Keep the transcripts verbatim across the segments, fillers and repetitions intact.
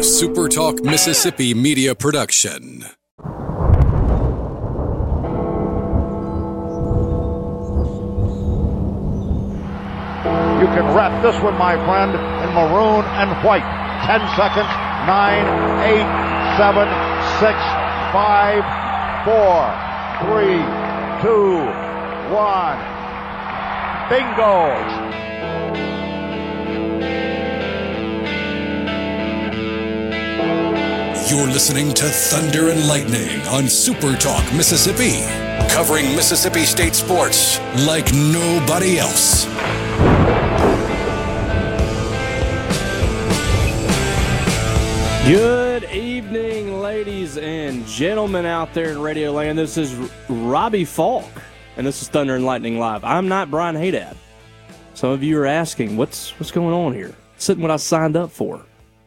A Super Talk Mississippi media production. You can wrap this one, my friend, in maroon and white. Ten seconds. Nine, eight, seven, six, five, four, three, two, one. Bingo! You're listening to Thunder and Lightning on Super Talk Mississippi, covering Mississippi State sports like nobody else. Good evening, ladies and gentlemen out there in Radio Land. This is Robbie Falk, and this is Thunder and Lightning Live. I'm not Brian Haydad. Some of you are asking, what's what's going on here? This isn't what I signed up for.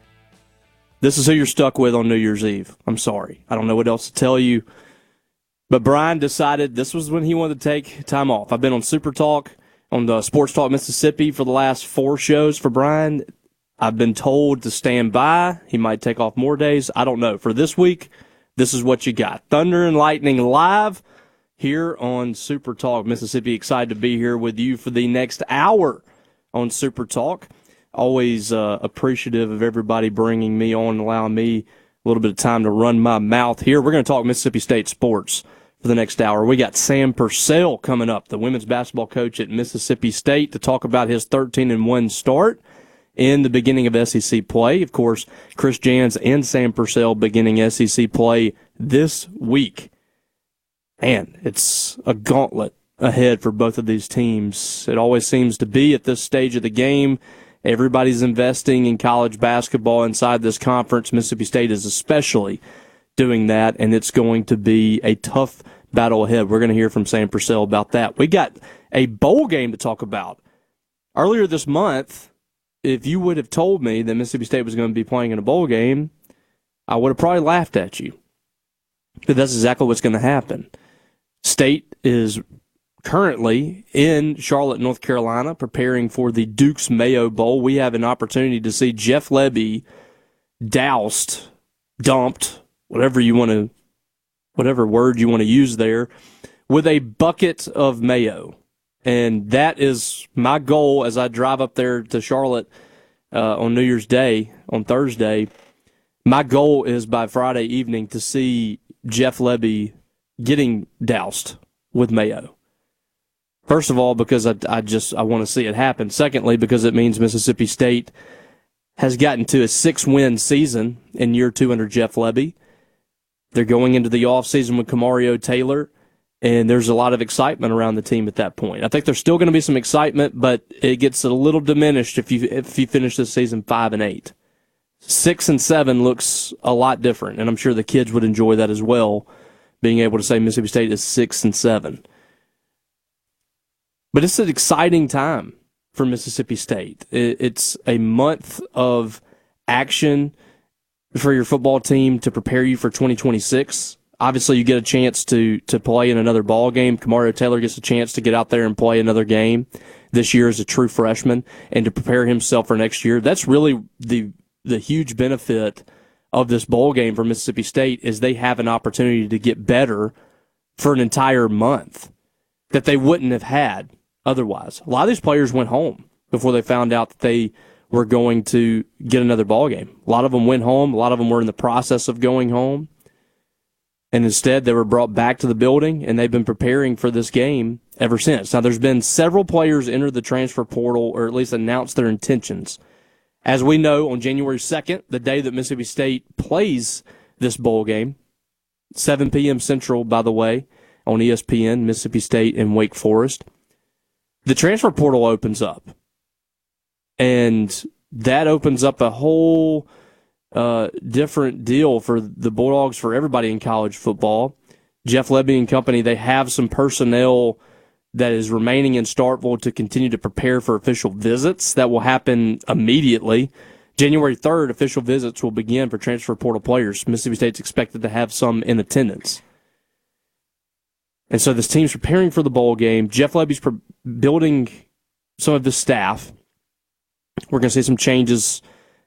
This is who you're stuck with on New Year's Eve. I'm sorry. I don't know what else to tell you. But Brian decided this was when he wanted to take time off. I've been on Super Talk, on the Sports Talk Mississippi for the last four shows for Brian. I've been told to stand by. He might take off more days. I don't know. For this week, this is what you got. Thunder and Lightning live here on Super Talk Mississippi. Excited to be here with you for the next hour on Super Talk. Always uh, appreciative of everybody bringing me on and allowing me a little bit of time to run my mouth here. We're going to talk Mississippi State sports for the next hour. We got Sam Purcell coming up, the women's basketball coach at Mississippi State, to talk about his thirteen and one start in the beginning of S E C play. Of course, Chris Jans and Sam Purcell beginning S E C play this week. Man, it's a gauntlet ahead for both of these teams. It always seems to be at this stage of the game. Everybody's investing in college basketball inside this conference. Mississippi State is especially doing that, and it's going to be a tough battle ahead. We're going to hear from Sam Purcell about that. We got a bowl game to talk about. Earlier this month, if you would have told me that Mississippi State was going to be playing in a bowl game, I would have probably laughed at you. But that's exactly what's going to happen. State is currently in Charlotte, North Carolina, preparing for the Duke's Mayo Bowl. We have an opportunity to see Jeff Lebby doused, dumped, whatever you want to, whatever word you want to use there, with a bucket of mayo. And that is my goal as I drive up there to Charlotte uh, on New Year's Day, on Thursday. My goal is by Friday evening to see Jeff Lebby getting doused with mayo. First of all, because I, I just I want to see it happen. Secondly, because it means Mississippi State has gotten to a six-win season in year two under Jeff Lebby. They're going into the offseason with Kamario Taylor, and there's a lot of excitement around the team at that point. I think there's still going to be some excitement, but it gets a little diminished if you if you finish this season five and eight. Six and seven looks a lot different, and I'm sure the kids would enjoy that as well, being able to say Mississippi State is six and seven. But it's an exciting time for Mississippi State. It's a month of action for your football team to prepare you for twenty twenty-six. Obviously, you get a chance to to play in another ball game. Kamario Taylor gets a chance to get out there and play another game this year as a true freshman and to prepare himself for next year. That's really the the huge benefit of this bowl game for Mississippi State is they have an opportunity to get better for an entire month that they wouldn't have had otherwise. A lot of these players went home before they found out that they were going to get another ball game. A lot of them went home. A lot of them were in the process of going home. And instead, they were brought back to the building, and they've been preparing for this game ever since. Now, there's been several players enter the transfer portal, or at least announced their intentions. As we know, on January second, the day that Mississippi State plays this bowl game, seven p.m. Central, by the way, on E S P N, Mississippi State and Wake Forest, the transfer portal opens up. And that opens up a whole uh, different deal for the Bulldogs, for everybody in college football. Jeff Lebby and company, they have some personnel that is remaining in Starkville to continue to prepare for official visits. That will happen immediately. January third, official visits will begin for transfer portal players. Mississippi State's expected to have some in attendance. And so this team's preparing for the bowl game. Jeff Lebby's pre- building some of the staff. We're going to see some changes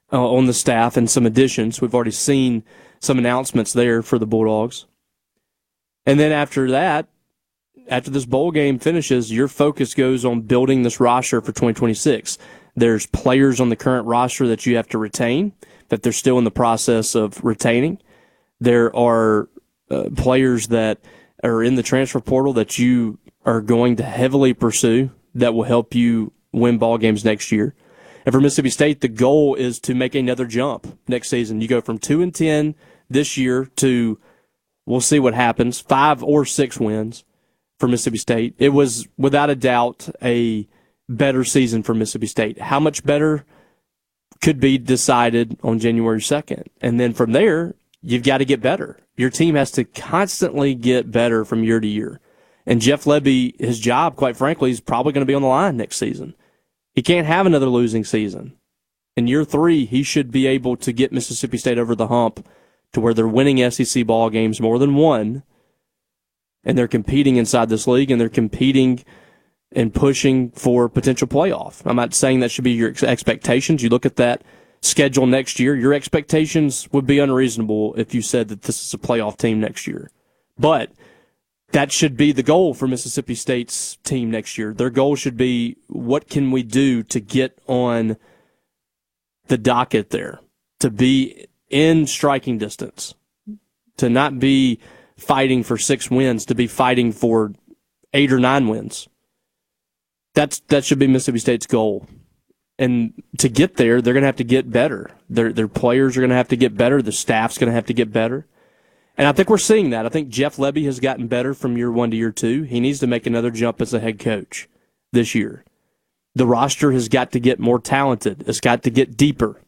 uh, on the staff and some additions. We've already seen some announcements there for the Bulldogs. And then after that, after this bowl game finishes, your focus goes on building this roster for twenty twenty-six. There's players on the current roster that you have to retain, that they're still in the process of retaining. There are uh, players that are in the transfer portal that you are going to heavily pursue that will help you win ball games next year. And for Mississippi State, the goal is to make another jump next season. You go from two and ten this year to, we'll see what happens, five or six wins for Mississippi State. It was without a doubt a better season for Mississippi State. How much better could be decided on January second. And then from there, you've got to get better. Your team has to constantly get better from year to year. And Jeff Lebby, his job, quite frankly, is probably going to be on the line next season. He can't have another losing season. In year three, he should be able to get Mississippi State over the hump to where they're winning S E C ball games more than one, and they're competing inside this league, and they're competing and pushing for potential playoff. I'm not saying that should be your expectations. You look at that schedule next year, your expectations would be unreasonable if you said that this is a playoff team next year. But that should be the goal for Mississippi State's team next year. Their goal should be, what can we do to get on the docket there, to be in striking distance, to not be fighting for six wins, to be fighting for eight or nine wins. That's that should be Mississippi State's goal. And to get there, they're going to have to get better. Their their players are going to have to get better. The staff's going to have to get better. And I think we're seeing that. I think Jeff Lebby has gotten better from year one to year two. He needs to make another jump as a head coach this year. The roster has got to get more talented. It's got to get deeper.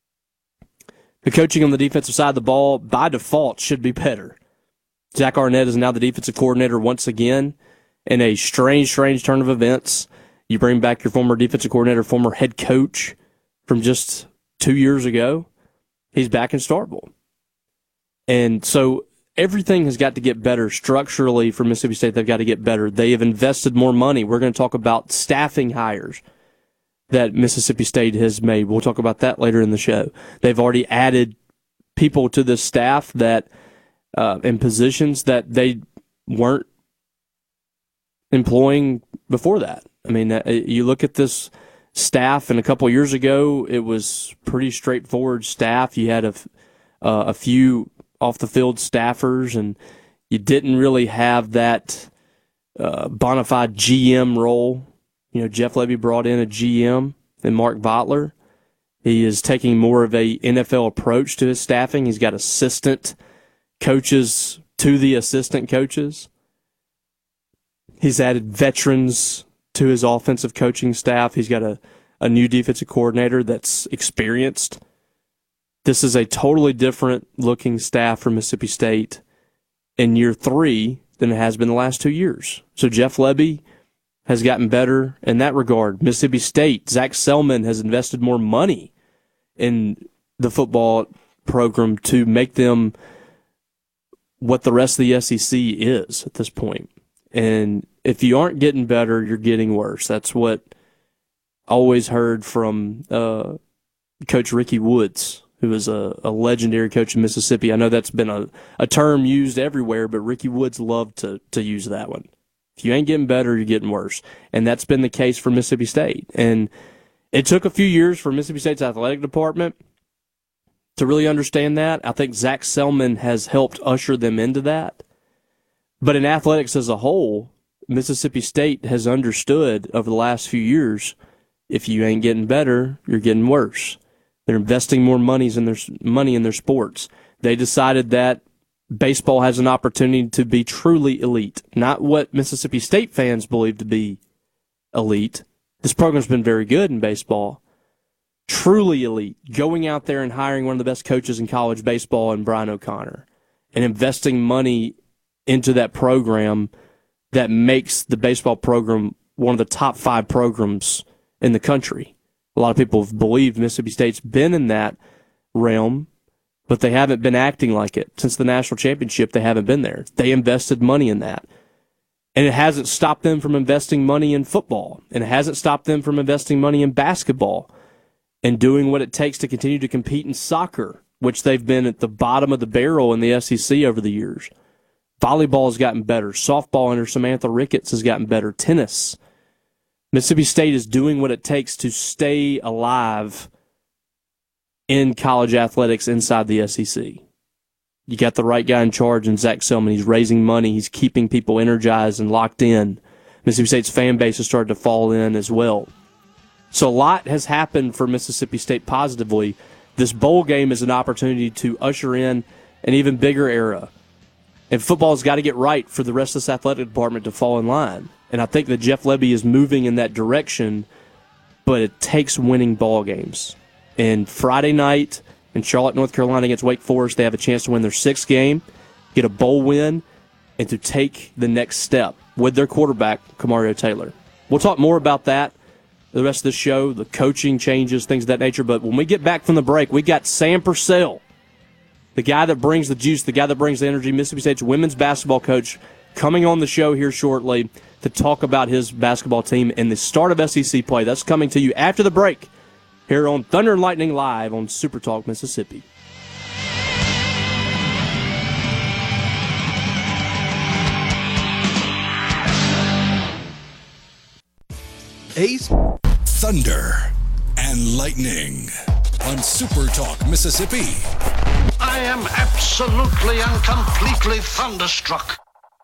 The coaching on the defensive side of the ball, by default, should be better. Zach Arnett is now the defensive coordinator once again. In a strange, strange turn of events, you bring back your former defensive coordinator, former head coach from just two years ago. He's back in Starkville. And so everything has got to get better structurally for Mississippi State. They've got to get better. They have invested more money. We're going to talk about staffing hires that Mississippi State has made. We'll talk about that later in the show. They've already added people to this staff that uh, in positions that they weren't employing before that. I mean, uh, you look at this staff, and a couple of years ago, it was pretty straightforward staff. You had a, uh, a few off-the-field staffers, and you didn't really have that uh, bona fide G M role. You know, Jeff Lebby brought in a G M and Mark Butler. He is taking more of a N F L approach to his staffing. He's got assistant coaches to the assistant coaches. He's added veterans to his offensive coaching staff. He's got a, a new defensive coordinator that's experienced. This is a totally different looking staff for Mississippi State in year three than it has been the last two years. So Jeff Lebby has gotten better in that regard. Mississippi State, Zach Selman has invested more money in the football program to make them what the rest of the S E C is at this point. And if you aren't getting better, you're getting worse. That's what I always heard from uh, Coach Ricky Woods, who is a, a legendary coach in Mississippi. I know that's been a, a term used everywhere, but Ricky Woods loved to, to use that one. If you ain't getting better, you're getting worse. And that's been the case for Mississippi State. And it took a few years for Mississippi State's athletic department to really understand that. I think Zach Selman has helped usher them into that. But in athletics as a whole, Mississippi State has understood over the last few years, if you ain't getting better, you're getting worse. They're investing more monies in their money in their sports. They decided that baseball has an opportunity to be truly elite, not what Mississippi State fans believe to be elite. This program's been very good in baseball. Truly elite, going out there and hiring one of the best coaches in college baseball in Brian O'Connor and investing money into that program that makes the baseball program one of the top five programs in the country. A lot of people have believed Mississippi State's been in that realm, but they haven't been acting like it. Since the national championship, they haven't been there. They invested money in that. And it hasn't stopped them from investing money in football. And it hasn't stopped them from investing money in basketball. and doing what it takes to continue to compete in soccer, which they've been at the bottom of the barrel in the S E C over the years. Volleyball has gotten better. Softball under Samantha Ricketts has gotten better. Tennis. Mississippi State is doing what it takes to stay alive in college athletics inside the S E C. You got the right guy in charge in Zach Selman. He's raising money. He's keeping people energized and locked in. Mississippi State's fan base has started to fall in as well. So a lot has happened for Mississippi State positively. This bowl game is an opportunity to usher in an even bigger era. And football's got to get right for the rest of this athletic department to fall in line. And I think that Jeff Lebby is moving in that direction, but it takes winning ball games. And Friday night in Charlotte, North Carolina against Wake Forest, they have a chance to win their sixth game, get a bowl win, and to take the next step with their quarterback, Kamario Taylor. We'll talk more about that the rest of the show, the coaching changes, things of that nature. But when we get back from the break, we got Sam Purcell, the guy that brings the juice, the guy that brings the energy, Mississippi State's women's basketball coach, coming on the show here shortly to talk about his basketball team and the start of S E C play. That's coming to you after the break here on Thunder and Lightning Live on Super Talk Mississippi. Ace, Thunder, and Lightning on Super Talk Mississippi. I am absolutely and completely thunderstruck.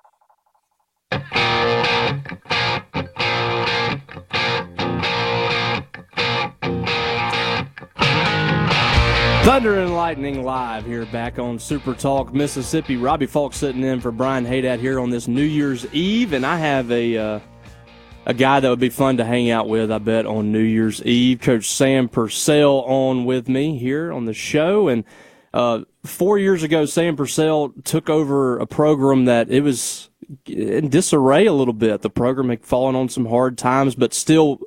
Thunder and Lightning Live here back on Super Talk Mississippi. Robbie Falk sitting in for Brian Haydad here on this New Year's Eve, and I have a uh, a guy that would be fun to hang out with, I bet, on New Year's Eve. Coach Sam Purcell on with me here on the show, and uh, four years ago, Sam Purcell took over a program that it was in disarray a little bit. The program had fallen on some hard times, but still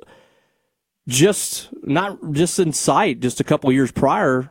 just not just in sight. Just a couple of years prior,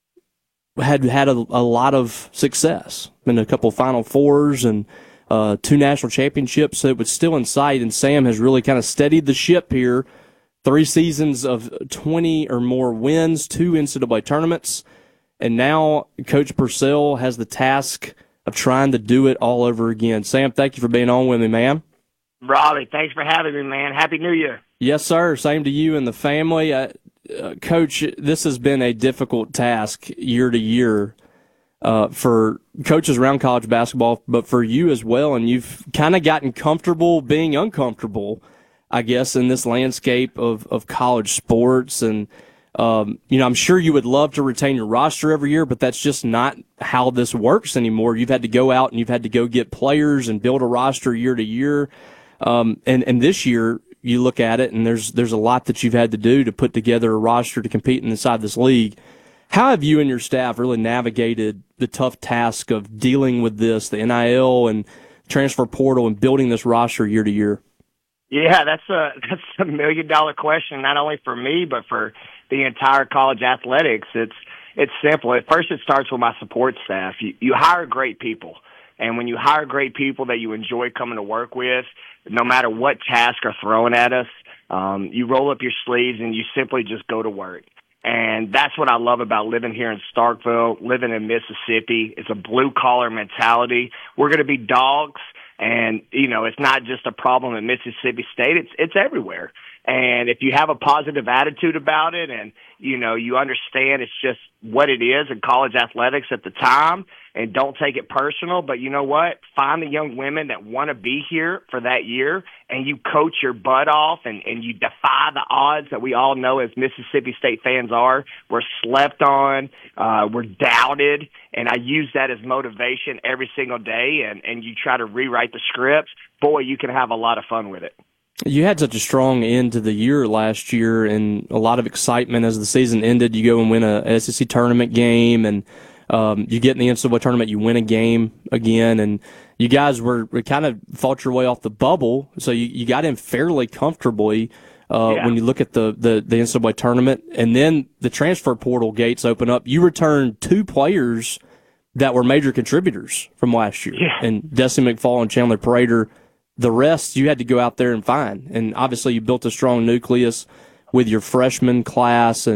had had a, a lot of success. Been a couple of Final Fours and uh, two national championships, so it was still in sight. And Sam has really kind of steadied the ship here. Three seasons of twenty or more wins, two N C double A tournaments, and now Coach Purcell has the task of trying to do it all over again. Sam, thank you for being on with me, man. Robbie, thanks for having me, man. Happy New Year. Yes, sir. Same to you and the family. Uh, uh, Coach, this has been a difficult task year to year uh, for coaches around college basketball, but for you as well. And you've kind of gotten comfortable being uncomfortable, I guess, in this landscape of, of college sports. And, um, you know, I'm sure you would love to retain your roster every year, but that's just not how this works anymore. You've had to go out and you've had to go get players and build a roster year to year. Um, and, and this year, you look at it, and there's there's a lot that you've had to do to put together a roster to compete inside this league. How have you and your staff really navigated the tough task of dealing with this, the N I L and transfer portal, and building this roster year to year? Yeah, that's a that's a million dollar question, not only for me but for the entire college athletics. It's it's simple. At first, it starts with my support staff. You you hire great people, and when you hire great people that you enjoy coming to work with, no matter what tasks are thrown at us, um, you roll up your sleeves and you simply just go to work. And that's what I love about living here in Starkville, living in Mississippi. It's a blue-collar mentality. We're going to be dogs, and, you know, it's not just a problem in Mississippi State. It's it's everywhere. And if you have a positive attitude about it and, you know, you understand it's just what it is in college athletics at the time, and don't take it personal, but you know what? Find the young women that want to be here for that year, and you coach your butt off, and, and you defy the odds that we all know as Mississippi State fans are. We're slept on, uh, we're doubted, and I use that as motivation every single day, and, and you try to rewrite the script. Boy, you can have a lot of fun with it. You had such a strong end to the year last year and a lot of excitement as the season ended. You go and win a S E C tournament game, and um, you get in the N C double A tournament, you win a game again, and you guys were, were kind of fought your way off the bubble, so you, you got in fairly comfortably uh, yeah. when you look at the, the, the N C double A tournament. And then the transfer portal gates open up. You returned two players that were major contributors from last year, yeah. and Desi McFall and Chandler Prater. The rest you had to go out there and find. And obviously you built a strong nucleus with your freshman class, and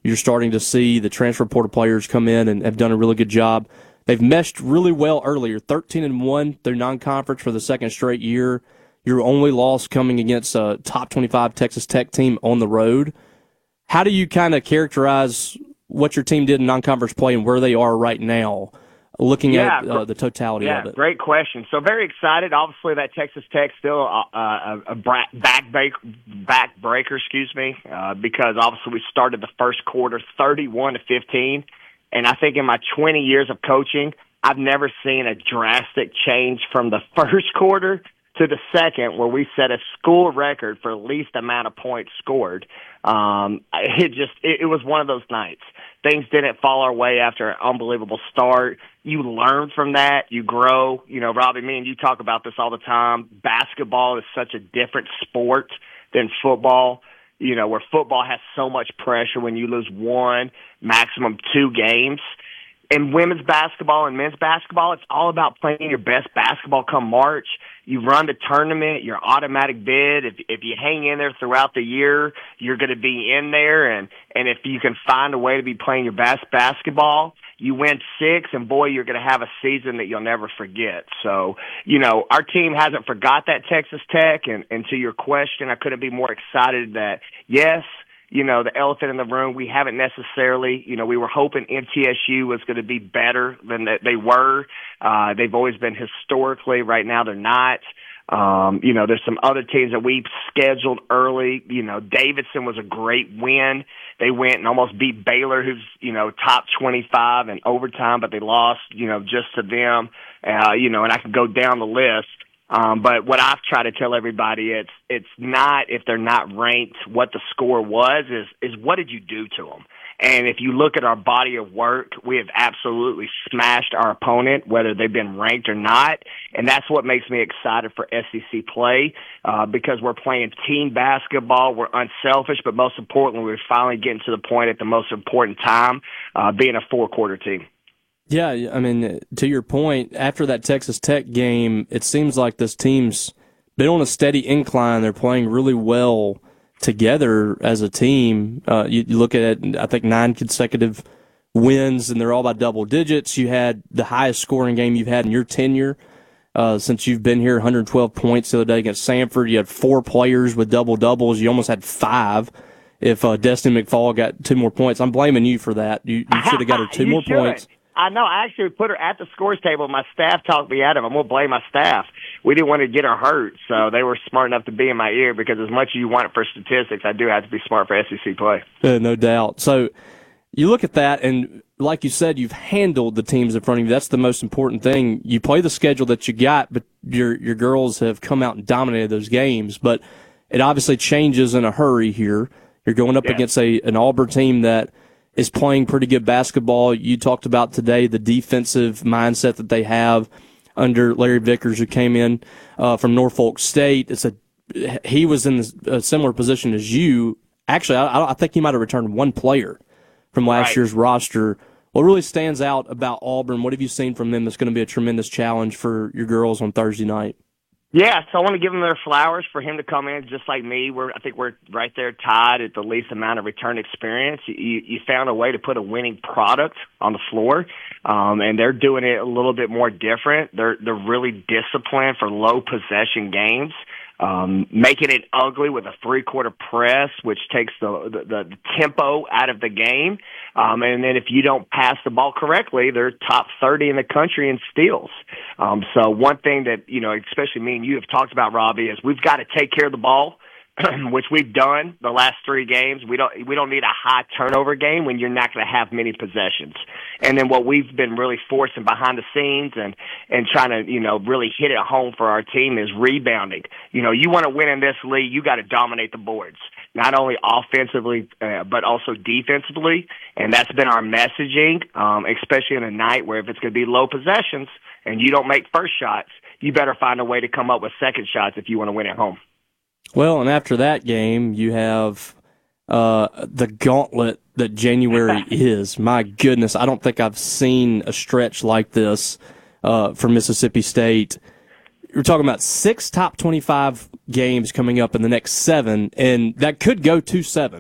You're starting to see the transfer portal players come in and have done a really good job. They've meshed really well earlier, thirteen and one through non-conference for the second straight year. Your only loss coming against a top twenty-five Texas Tech team on the road. How do you kind of characterize what your team did in non-conference play and where they are right now, looking yeah, at uh, the totality yeah, of it? Great question. So very excited. Obviously, that Texas Tech still a, a, a back break, back breaker, excuse me, uh, because obviously we started the first quarter thirty-one to fifteen. And I think in my twenty years of coaching, I've never seen a drastic change from the first quarter to the second where we set a school record for least amount of points scored. Um, it just, it, it was one of those nights. Things didn't fall our way after an unbelievable start. You learn from that. You grow. You know, Robbie, me and you talk about this all the time. Basketball is such a different sport than football. You know, where football has so much pressure when you lose one, maximum two games. In women's basketball and men's basketball, it's all about playing your best basketball come March. You run the tournament, you're automatic bid. If if you hang in there throughout the year, you're going to be in there. And, and if you can find a way to be playing your best basketball, you win six, and boy, you're going to have a season that you'll never forget. So, you know, our team hasn't forgot that Texas Tech. And, and to your question, I couldn't be more excited that, yes, you know, the elephant in the room, we haven't necessarily, you know, we were hoping M T S U was going to be better than that they were. Uh, they've always been historically. Right now they're not. Um, you know, there's some other teams that we scheduled early. You know, Davidson was a great win. They went and almost beat Baylor, who's, you know, top twenty-five in overtime, but they lost, you know, just to them. Uh, you know, and I can go down the list. Um, but what I've tried to tell everybody, it's it's not if they're not ranked what the score was, is is what did you do to them? And if you look at our body of work, we have absolutely smashed our opponent, whether they've been ranked or not. And that's what makes me excited for S E C play, uh, because we're playing team basketball. We're unselfish, but most importantly, we're finally getting to the point at the most important time, uh, being a four-quarter team. Yeah, I mean, to your point, after that Texas Tech game, it seems like this team's been on a steady incline. They're playing really well together as a team. Uh, you, you look at it, I think nine consecutive wins, and they're all by double digits. You had the highest scoring game you've had in your tenure uh, since you've been here, one hundred twelve points the other day against Samford. You had four players with double-doubles. You almost had five. If uh, Destiny McFall got two more points, I'm blaming you for that. You, you should have got her two more should. points. I know. I actually put her at the scores table. My staff talked me out of it. I'm going to blame my staff. We didn't want to get her hurt, so they were smart enough to be in my ear, because as much as you want it for statistics, I do have to be smart for S E C play. Uh, no doubt. So you look at that, and like you said, you've handled the teams in front of you. That's the most important thing. You play the schedule that you got, but your your girls have come out and dominated those games. But it obviously changes in a hurry here. You're going up yeah. against a an Auburn team that is playing pretty good basketball. You talked about today the defensive mindset that they have under Larry Vickers, who came in uh, from Norfolk State. It's a he was in a similar position as you. Actually, I, I think he might have returned one player from last right. year's roster. What really stands out about Auburn? What have you seen from them that's going to be a tremendous challenge for your girls on Thursday night? Yeah, so I want to give them their flowers for him to come in just like me. We're, I think we're right there tied at the least amount of return experience. You, you found a way to put a winning product on the floor, um, and they're doing it a little bit more different. They're they're really disciplined for low possession games. Um, making it ugly with a three-quarter press, which takes the, the, the tempo out of the game. Um, and then if you don't pass the ball correctly, they're top thirty in the country in steals. Um, so one thing that, you know, especially me and you have talked about, Robbie, is we've got to take care of the ball, which we've done the last three games. We don't we don't need a high turnover game when you're not going to have many possessions. And then what we've been really forcing behind the scenes and and trying to, you know, really hit it home for our team is rebounding. You know, you want to win in this league, you got to dominate the boards, not only offensively uh, but also defensively. And that's been our messaging, um, especially in a night where if it's going to be low possessions and you don't make first shots, you better find a way to come up with second shots if you want to win at home. Well, and after that game, you have uh, the gauntlet that January is. My goodness, I don't think I've seen a stretch like this uh, for Mississippi State. We're talking about six top twenty-five games coming up in the next seven, and that could go to seven.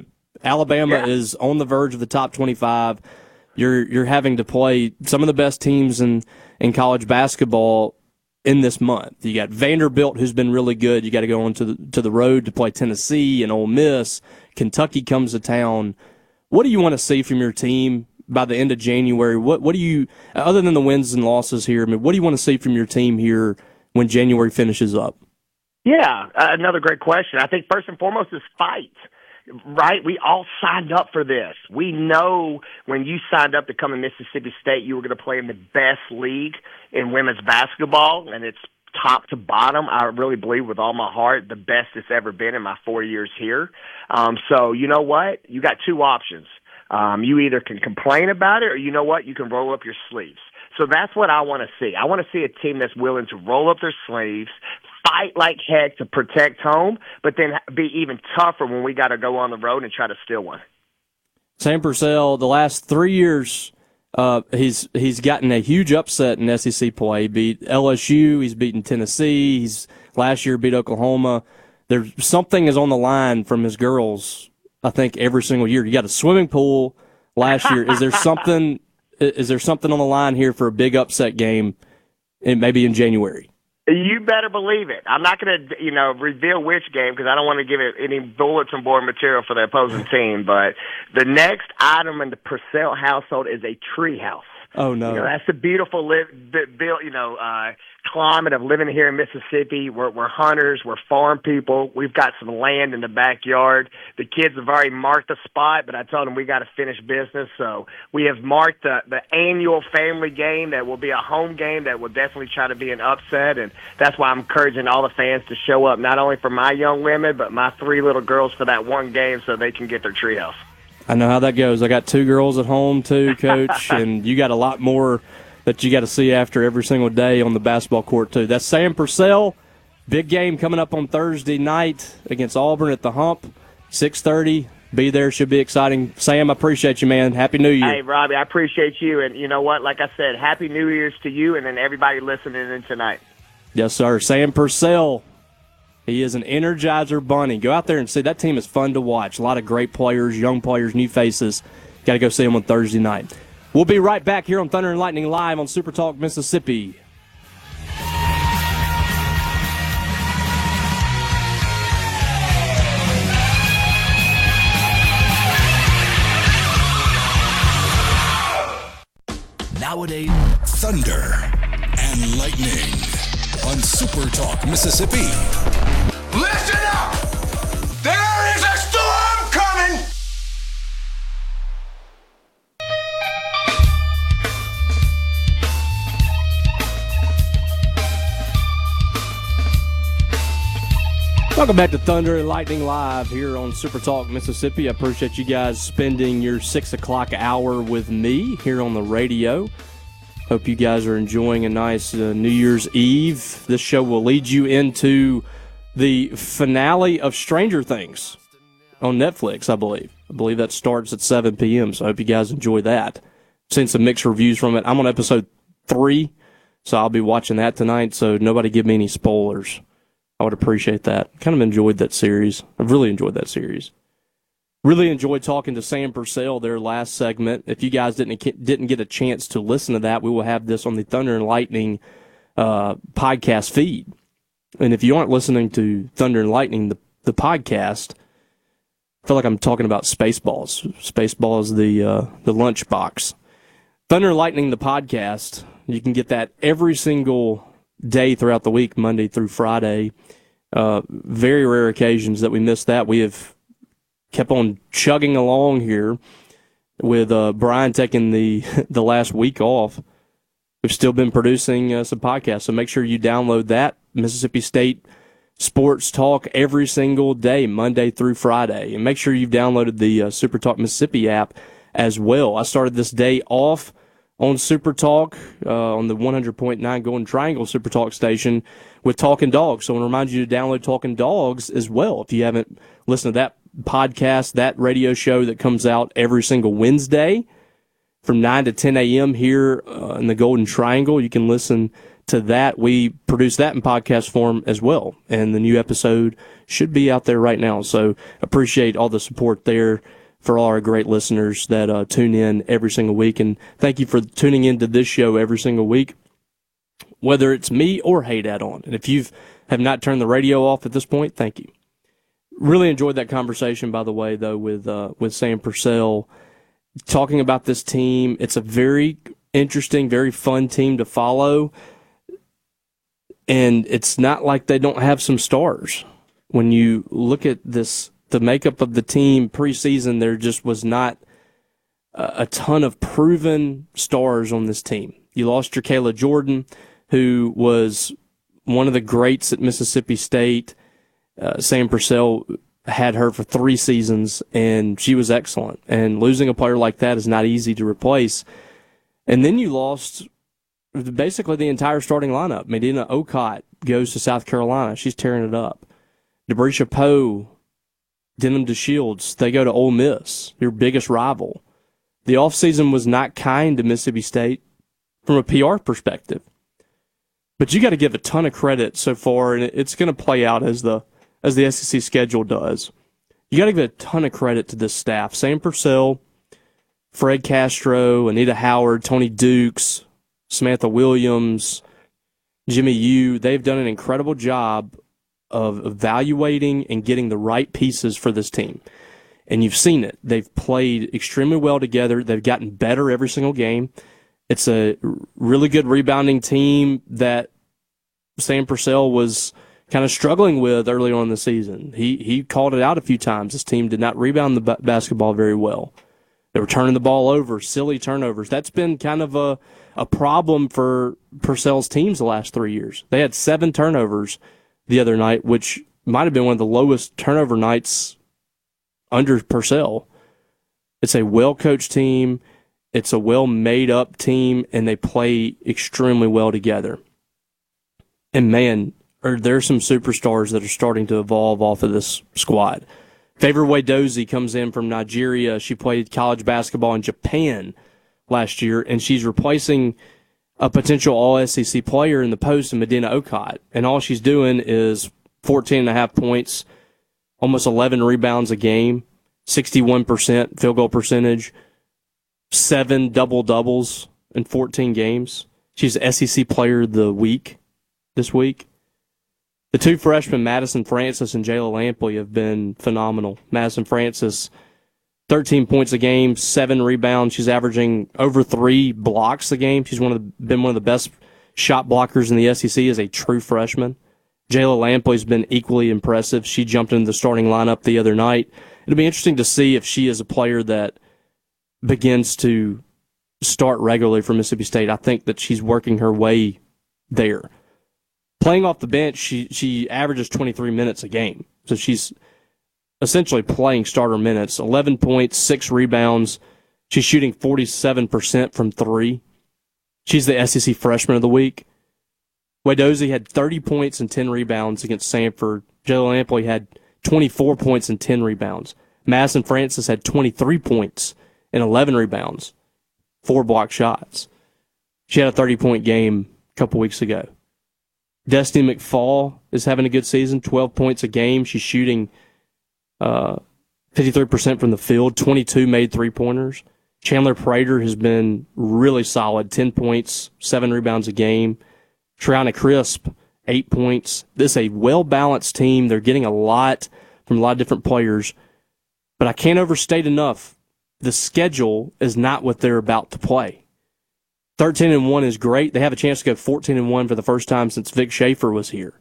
Alabama Yeah. is on the verge of the top twenty-five. You're you're having to play some of the best teams in, in college basketball in this month. You got Vanderbilt, who's been really good. You got to go on to the, to the road to play Tennessee and Ole Miss. Kentucky comes to town. What do you want to see from your team by the end of January? What what do you, other than the wins and losses here, I mean, what do you want to see from your team here when January finishes up? Yeah, uh, another great question. I think first and foremost is fight. Right? We all signed up for this. We know when you signed up to come to Mississippi State, you were going to play in the best league in women's basketball, and it's top to bottom. I really believe with all my heart, the best it's ever been in my four years here. Um, so you know what? You got two options. Um, you either can complain about it, or you know what? You can roll up your sleeves. So that's what I want to see. I want to see a team that's willing to roll up their sleeves, fight like heck to protect home, but then be even tougher when we got to go on the road and try to steal one. Sam Purcell, the last three years, uh, he's he's gotten a huge upset in S E C play. He beat L S U, he's beaten Tennessee, he's last year beat Oklahoma. There's something is on the line from his girls, I think, every single year. You got a swimming pool last year. Is there something? Is there something on the line here for a big upset game, in, maybe in January? You better believe it. I'm not going to, you know, reveal which game because I don't want to give it any bulletin board material for the opposing team. But the next item in the Purcell household is a tree house. Oh no! You know, that's the beautiful live, built, you know, uh, climate of living here in Mississippi. We're, we're hunters. We're farm people. We've got some land in the backyard. The kids have already marked the spot, but I told them we got to finish business. So we have marked the, the annual family game that will be a home game that will definitely try to be an upset. And that's why I'm encouraging all the fans to show up, not only for my young women, but my three little girls for that one game so they can get their treehouse. I know how that goes. I got two girls at home too, Coach, and you got a lot more that you got to see after every single day on the basketball court too. That's Sam Purcell. Big game coming up on Thursday night against Auburn at the Hump, six thirty. Be there. Should be exciting. Sam, I appreciate you, man. Happy New Year. Hey, Robbie, I appreciate you. And you know what? Like I said, Happy New Year's to you and then everybody listening in tonight. Yes, sir. Sam Purcell. He is an Energizer bunny. Go out there and see. That team is fun to watch. A lot of great players, young players, new faces. Got to go see them on Thursday night. We'll be right back here on Thunder and Lightning Live on Super Talk Mississippi. Nowadays, Thunder and Lightning on Super Talk Mississippi. Listen up! There is a storm coming! Welcome back to Thunder and Lightning Live here on Super Talk Mississippi. I appreciate you guys spending your six o'clock hour with me here on the radio. Hope you guys are enjoying a nice uh, New Year's Eve. This show will lead you into the finale of Stranger Things on Netflix, I believe. I believe that starts at seven p.m., so I hope you guys enjoy that. Seen some mixed reviews from it. I'm on episode three, so I'll be watching that tonight, so nobody give me any spoilers. I would appreciate that. Kind of enjoyed that series. I've really enjoyed that series. Really enjoyed talking to Sam Purcell there last segment. If you guys didn't didn't get a chance to listen to that, we will have this on the Thunder and Lightning uh, podcast feed. And if you aren't listening to Thunder and Lightning, the, the podcast, I feel like I'm talking about Spaceballs. Spaceballs, the uh, the lunchbox. Thunder and Lightning, the podcast. You can get that every single day throughout the week, Monday through Friday. Uh, very rare occasions that we miss that. We have kept on chugging along here with uh, Brian taking the the last week off. We've still been producing uh, some podcasts, so make sure you download that. Mississippi State Sports Talk every single day, Monday through Friday. And make sure you've downloaded the uh, Super Talk Mississippi app as well. I started this day off on Super Talk, uh, on the one hundred point nine Golden Triangle Super Talk station with Talking Dogs. So I want to remind you to download Talking Dogs as well. If you haven't listened to that podcast, that radio show that comes out every single Wednesday from nine to ten a.m. here uh, in the Golden Triangle, you can listen to that. We produce that in podcast form as well, and the new episode should be out there right now. So appreciate all the support there for all our great listeners that uh, tune in every single week. And thank you for tuning into this show every single week, whether it's me or Haydad on. And if you have not turned the radio off at this point, thank you. Really enjoyed that conversation, by the way, though, with uh, with Sam Purcell, talking about this team. It's a very interesting, very fun team to follow. And it's not like they don't have some stars. When you look at this, the makeup of the team preseason, there just was not a, a ton of proven stars on this team. You lost your Kayla Jordan, who was one of the greats at Mississippi State. Uh, Sam Purcell had her for three seasons, and she was excellent. And losing a player like that is not easy to replace. And then you lost basically the entire starting lineup. Medina Okot goes to South Carolina. She's tearing it up. Debrecia Poe, Denham DeShields, they go to Ole Miss, your biggest rival. The offseason was not kind to Mississippi State from a P R perspective. But you got to give a ton of credit so far, and it's going to play out as the as the S E C schedule does. You got to give a ton of credit to this staff. Sam Purcell, Fred Castro, Anita Howard, Tony Dukes, Samantha Williams, Jimmy Yu, they've done an incredible job of evaluating and getting the right pieces for this team. And you've seen it. They've played extremely well together. They've gotten better every single game. It's a really good rebounding team that Sam Purcell was kind of struggling with early on in the season. He he called it out a few times. This team did not rebound the b- basketball very well. They were turning the ball over, silly turnovers. That's been kind of a, a problem for Purcell's teams the last three years. They had seven turnovers the other night, which might have been one of the lowest turnover nights under Purcell. It's a well-coached team. It's a well-made-up team, and they play extremely well together. And, man, are there some superstars that are starting to evolve off of this squad. Favor Wadozie comes in from Nigeria. She played college basketball in Japan last year, and she's replacing a potential All-S E C player in the post in Medina Okot. And all she's doing is fourteen and a half points, almost eleven rebounds a game, sixty-one percent field goal percentage, seven double-doubles in fourteen games. She's S E C player of the week this week. The two freshmen, Madison Francis and Jayla Lampley, have been phenomenal. Madison Francis, thirteen points a game, seven rebounds. She's averaging over three blocks a game. She's one of the, been one of the best shot blockers in the S E C as a true freshman. Jayla Lampley's been equally impressive. She jumped into the starting lineup the other night. It'll be interesting to see if she is a player that begins to start regularly for Mississippi State. I think that she's working her way there. Playing off the bench, she she averages twenty-three minutes a game. So she's essentially playing starter minutes. eleven points, six rebounds. She's shooting forty-seven percent from three. She's the S E C Freshman of the Week. Wadozie had thirty points and ten rebounds against Samford. Jayla Lampley had twenty-four points and ten rebounds. Madison Francis had twenty-three points and eleven rebounds, four block shots. She had a thirty-point game a couple weeks ago. Destiny McFall is having a good season, twelve points a game. She's shooting uh, fifty-three percent from the field, twenty-two made three-pointers. Chandler Prater has been really solid, ten points, seven rebounds a game. Triana Crisp, eight points. This is a well-balanced team. They're getting a lot from a lot of different players. But I can't overstate enough, the schedule is not what they're about to play. thirteen and one is great. They have a chance to go fourteen and one for the first time since Vic Schaefer was here.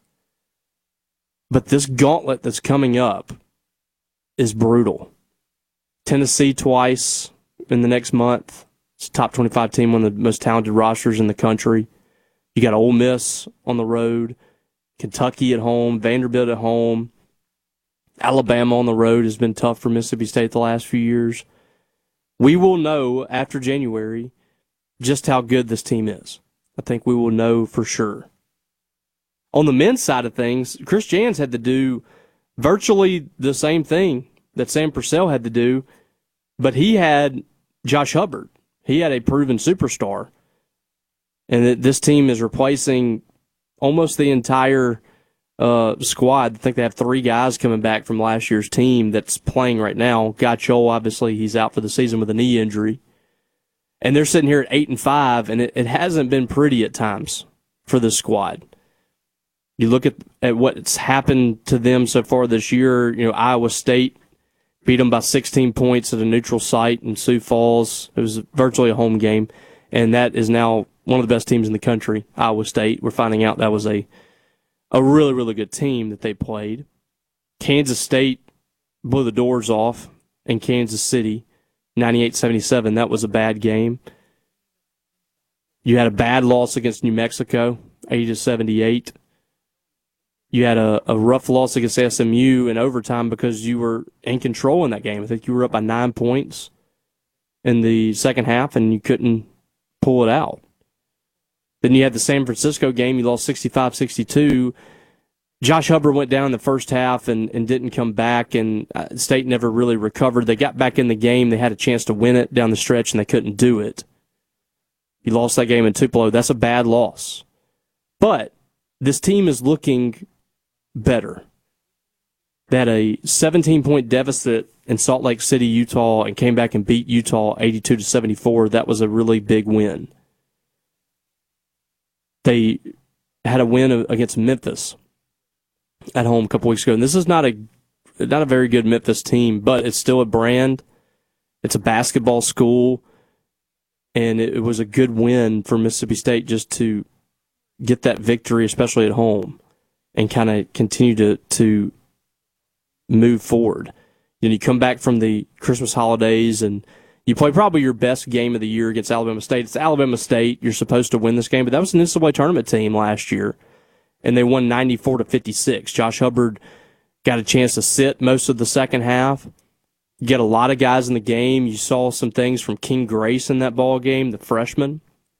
But this gauntlet that's coming up is brutal. Tennessee twice in the next month. It's a top twenty-five team, one of the most talented rosters in the country. You got Ole Miss on the road, Kentucky at home, Vanderbilt at home. Alabama on the road has been tough for Mississippi State the last few years. We will know after January just how good this team is. I think we will know for sure. On the men's side of things, Chris Jans had to do virtually the same thing that Sam Purcell had to do, but he had Josh Hubbard. He had a proven superstar. And this team is replacing almost the entire uh, squad. I think they have three guys coming back from last year's team that's playing right now. Guy Chol, obviously, he's out for the season with a knee injury. And they're sitting here at eight and five, and it, it hasn't been pretty at times for this squad. You look at, at what's happened to them so far this year. You know, Iowa State beat them by sixteen points at a neutral site in Sioux Falls. It was virtually a home game, and that is now one of the best teams in the country, Iowa State. We're finding out that was a a really, really good team that they played. Kansas State blew the doors off in Kansas City, ninety-eight seventy-seven. That was a bad game. You had a bad loss against New Mexico, eighty to seventy-eight. You had a, a rough loss against S M U in overtime because you were in control in that game. I think you were up by nine points in the second half, and you couldn't pull it out. Then you had the San Francisco game. You lost sixty-five sixty-two. Josh Hubbard went down in the first half and, and didn't come back, and State never really recovered. They got back in the game. They had a chance to win it down the stretch, and they couldn't do it. You lost that game in Tupelo. That's a bad loss. But this team is looking better. They had a seventeen-point deficit in Salt Lake City, Utah, and came back and beat Utah eighty-two to seventy-four. That was a really big win. They had a win against Memphis at home a couple weeks ago, and this is not a not a very good Memphis team, but it's still a brand. It's a basketball school, and it, it was a good win for Mississippi State just to get that victory, especially at home, and kind of continue to to move forward. Then you come back from the Christmas holidays, and you play probably your best game of the year against Alabama State. It's Alabama State. You're supposed to win this game, but that was an N C double A tournament team last year, and they won ninety-four to fifty-six. Josh Hubbard got a chance to sit most of the second half. You get a lot of guys in the game. You saw some things from King Grace in that ball game, the freshman.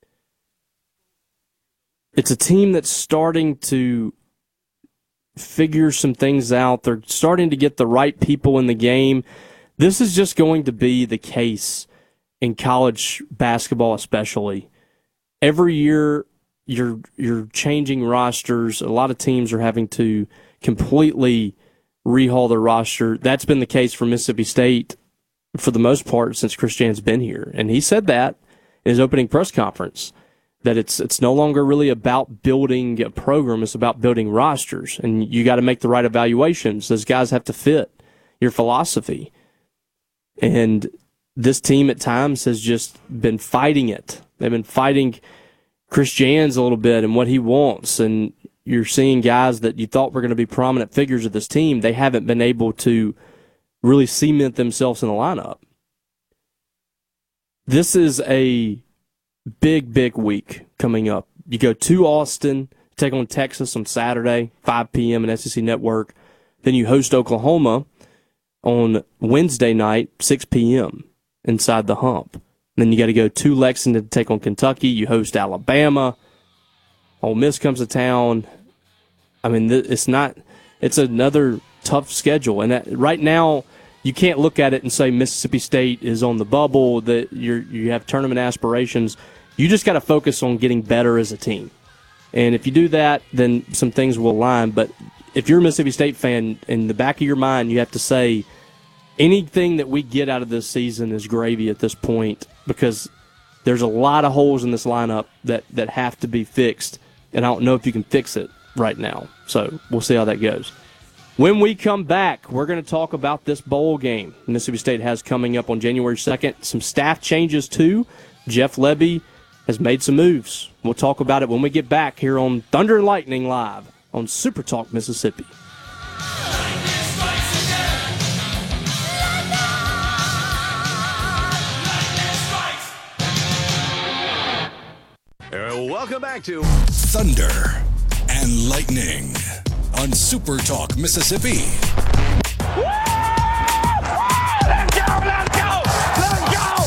It's a team that's starting to figure some things out. They're starting to get the right people in the game. This is just going to be the case in college basketball, especially. Every year, you're you're changing rosters. A lot of teams are having to completely rehaul their roster. That's been the case for Mississippi State for the most part since Chris Jans been here, and he said that in his opening press conference, that it's it's no longer really about building a program. It's about building rosters, and you got to make the right evaluations. Those guys have to fit your philosophy. And this team at times has just been fighting it. They've been fighting Chris Jans a little bit and what he wants. And you're seeing guys that you thought were going to be prominent figures of this team. They haven't been able to really cement themselves in the lineup. This is a big, big week coming up. You go to Austin, take on Texas on Saturday, five p.m. on S E C Network. Then you host Oklahoma on Wednesday night, six p.m. inside the Hump. Then you got to go to Lexington to take on Kentucky. You host Alabama. Ole Miss comes to town. I mean, it's not. It's another tough schedule, and that, right now you can't look at it and say Mississippi State is on the bubble. That you you have tournament aspirations. You just got to focus on getting better as a team, and if you do that, then some things will align. But if you're a Mississippi State fan, in the back of your mind, you have to say anything that we get out of this season is gravy at this point, because there's a lot of holes in this lineup that, that have to be fixed, and I don't know if you can fix it right now. So we'll see how that goes. When we come back, we're going to talk about this bowl game Mississippi State has coming up on January second. Some staff changes, too. Jeff Lebby has made some moves. We'll talk about it when we get back here on Thunder and Lightning Live on Super Talk Mississippi. Uh, welcome back to Thunder and Lightning on Super Talk Mississippi. Woo! Let's go, let's go, let's go!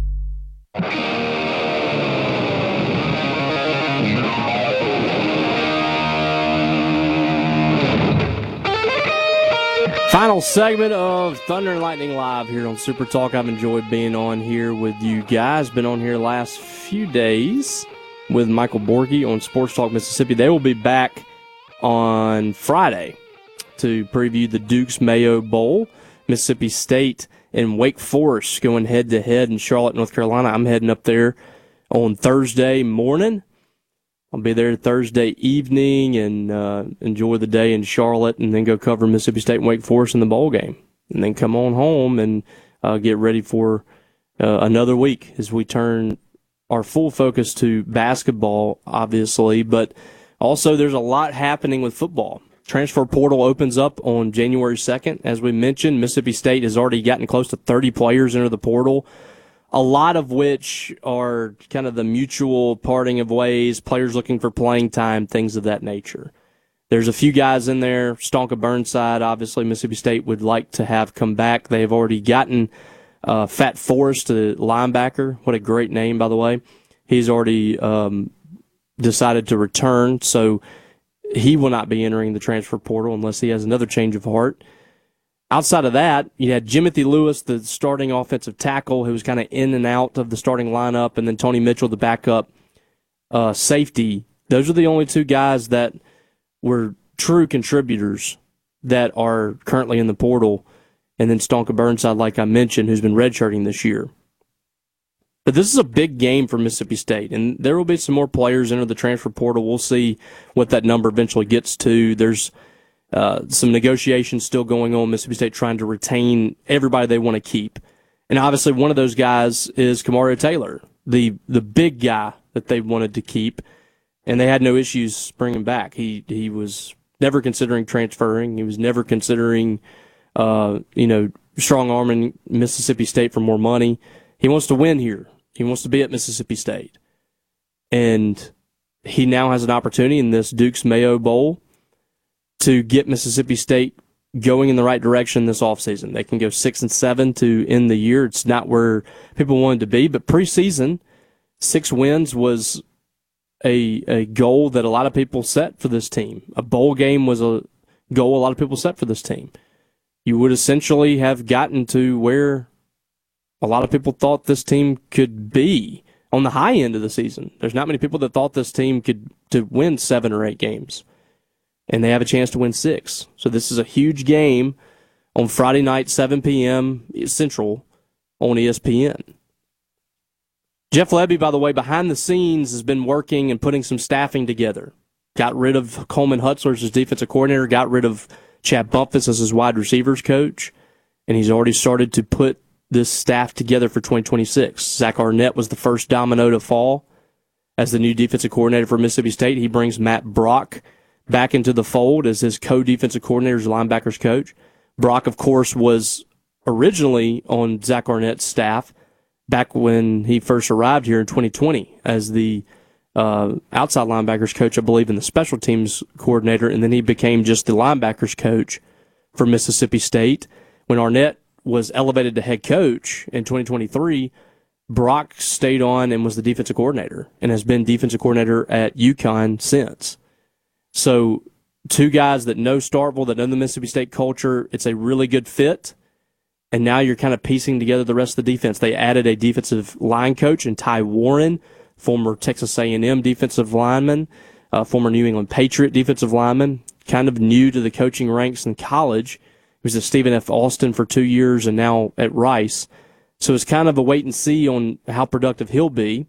Final segment of Thunder and Lightning Live here on Super Talk. I've enjoyed being on here with you guys. Been on here last few days with Michael Borky on Sports Talk Mississippi. They will be back on Friday to preview the Dukes Mayo Bowl. Mississippi State and Wake Forest going head-to-head in Charlotte, North Carolina. I'm heading up there on Thursday morning. I'll be there Thursday evening and uh, enjoy the day in Charlotte and then go cover Mississippi State and Wake Forest in the bowl game. And then come on home and uh, get ready for uh, another week as we turn our full focus to basketball, obviously. But also there's a lot happening with football. Transfer portal opens up on January second. As we mentioned, Mississippi State has already gotten close to thirty players into the portal, a lot of which are kind of the mutual parting of ways, players looking for playing time, things of that nature. There's a few guys in there. Stonka Burnside, obviously, Mississippi State would like to have come back. They have already gotten uh, Fat Forrest, the linebacker. What a great name, by the way. He's already um, decided to return, so he will not be entering the transfer portal unless he has another change of heart. Outside of that, you had Jimothy Lewis, the starting offensive tackle, who was kind of in and out of the starting lineup, and then Tony Mitchell, the backup uh, safety. Those are the only two guys that were true contributors that are currently in the portal. And then Stonka Burnside, like I mentioned, who's been redshirting this year. But this is a big game for Mississippi State, and there will be some more players enter the transfer portal. We'll see what that number eventually gets to. There's uh, some negotiations still going on. Mississippi State trying to retain everybody they want to keep. And obviously one of those guys is Kamario Taylor, the the big guy that they wanted to keep, and they had no issues bringing back. He he was never considering transferring. He was never considering, uh, you know, strong-arming Mississippi State for more money. He wants to win here. He wants to be at Mississippi State. And he now has an opportunity in this Dukes Mayo Bowl to get Mississippi State going in the right direction this offseason. They can go six and seven to end the year. It's not where people wanted to be, but preseason, six wins was a a goal that a lot of people set for this team. A bowl game was a goal a lot of people set for this team. You would essentially have gotten to where a lot of people thought this team could be on the high end of the season. There's not many people that thought this team could to win seven or eight games, and they have a chance to win six. So this is a huge game on Friday night, seven p.m. Central on E S P N. Jeff Lebby, by the way, behind the scenes has been working and putting some staffing together. Got rid of Coleman Hutzler as his defensive coordinator, got rid of Chad Bumpus as his wide receivers coach, and he's already started to put this staff together for twenty twenty-six. Zach Arnett was the first domino to fall as the new defensive coordinator for Mississippi State. He brings Matt Brock back into the fold as his co-defensive coordinator, his linebackers coach. Brock, of course, was originally on Zach Arnett's staff back when he first arrived here in twenty twenty as the uh, outside linebackers coach, I believe, and the special teams coordinator, and then he became just the linebackers coach for Mississippi State. When Arnett was elevated to head coach in twenty twenty-three, Brock stayed on and was the defensive coordinator and has been defensive coordinator at UConn since. So two guys that know Starkville, that know the Mississippi State culture, it's a really good fit. And now you're kind of piecing together the rest of the defense. They added a defensive line coach in Ty Warren, former Texas A and M defensive lineman, uh, former New England Patriot defensive lineman, kind of new to the coaching ranks in college. He was at Stephen F. Austin for two years and now at Rice. So it's kind of a wait and see on how productive he'll be.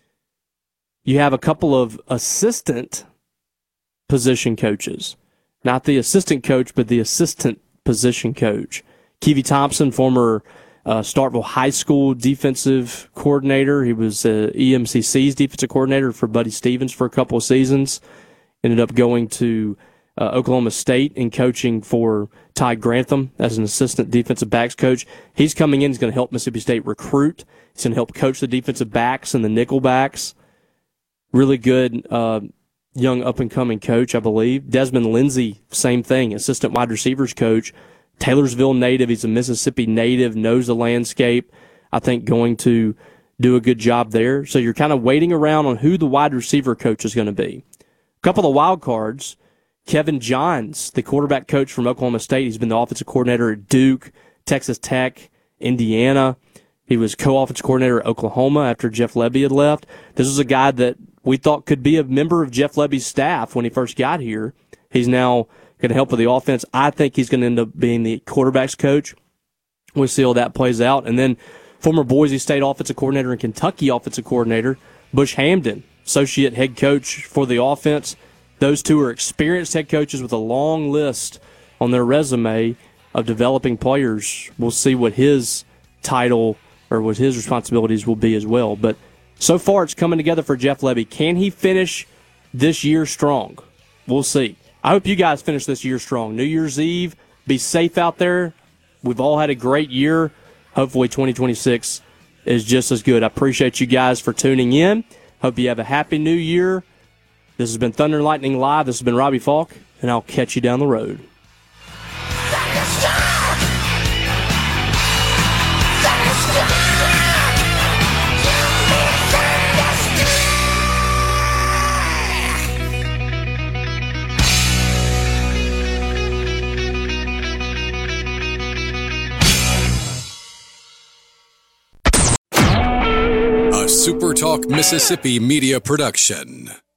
You have a couple of assistant position coaches. Not the assistant coach, but the assistant position coach. Keevy Thompson, former uh, Starkville High School defensive coordinator. He was uh, E M C C's defensive coordinator for Buddy Stevens for a couple of seasons. Ended up going to Uh, Oklahoma State and coaching for Ty Grantham as an assistant defensive backs coach. He's coming in. He's going to help Mississippi State recruit. He's going to help coach the defensive backs and the nickel backs. Really good uh, young up-and-coming coach, I believe. Desmond Lindsay, same thing, assistant wide receivers coach. Taylorsville native. He's a Mississippi native, knows the landscape. I think going to do a good job there. So you're kind of waiting around on who the wide receiver coach is going to be. A couple of wild cards. Kevin Johns, the quarterback coach from Oklahoma State. He's been the offensive coordinator at Duke, Texas Tech, Indiana. He was co-offensive coordinator at Oklahoma after Jeff Lebby had left. This was a guy that we thought could be a member of Jeff Lebby's staff when he first got here. He's now going to help with the offense. I think he's going to end up being the quarterback's coach. We'll see how that plays out. And then former Boise State offensive coordinator and Kentucky offensive coordinator, Bush Hamdan, associate head coach for the offense. Those two are experienced head coaches with a long list on their resume of developing players. We'll see what his title or what his responsibilities will be as well. But so far it's coming together for Jeff Lebby. Can he finish this year strong? We'll see. I hope you guys finish this year strong. New Year's Eve, be safe out there. We've all had a great year. Hopefully twenty twenty-six is just as good. I appreciate you guys for tuning in. Hope you have a happy new year. This has been Thunder and Lightning Live. This has been Robbie Falk, and I'll catch you down the road. SuperTalk Mississippi Media Production.